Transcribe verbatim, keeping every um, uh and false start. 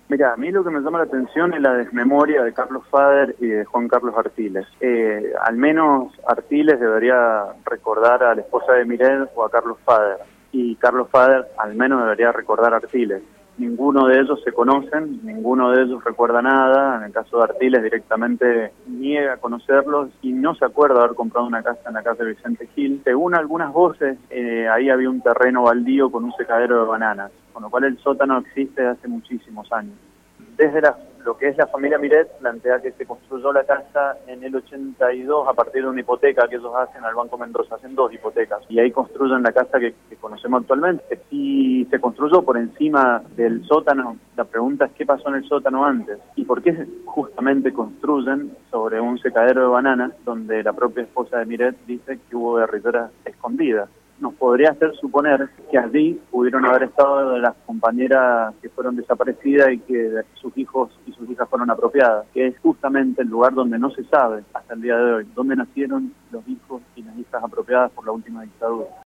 Mira, a mí lo que me llama la atención es la desmemoria de Carlos Fader y de Juan Carlos Artiles. Eh, al menos Artiles debería recordar a la esposa de Miret o a Carlos Fader, y Carlos Fader al menos debería recordar a Artiles. Ninguno de ellos se conocen, ninguno de ellos recuerda nada. En el caso de Artiles directamente niega conocerlos y no se acuerda haber comprado una casa en la calle Vicente Gil. Según algunas voces, eh, ahí había un terreno baldío con un secadero de bananas, con lo cual el sótano existe desde hace muchísimos años. Desde la, lo que es la familia Miret plantea que se construyó la casa en el ochenta y dos a partir de una hipoteca que ellos hacen al Banco Mendoza, hacen dos hipotecas, y ahí construyen la casa que, que conocemos actualmente. Si se construyó por encima del sótano, la pregunta es qué pasó en el sótano antes, y por qué justamente construyen sobre un secadero de bananas donde la propia esposa de Miret dice que hubo guerrilleras escondidas. Nos podría hacer suponer que allí pudieron haber estado las compañeras que fueron desaparecidas y que sus hijos y sus hijas fueron apropiadas, que es justamente el lugar donde no se sabe hasta el día de hoy, donde nacieron los hijos y las hijas apropiadas por la última dictadura.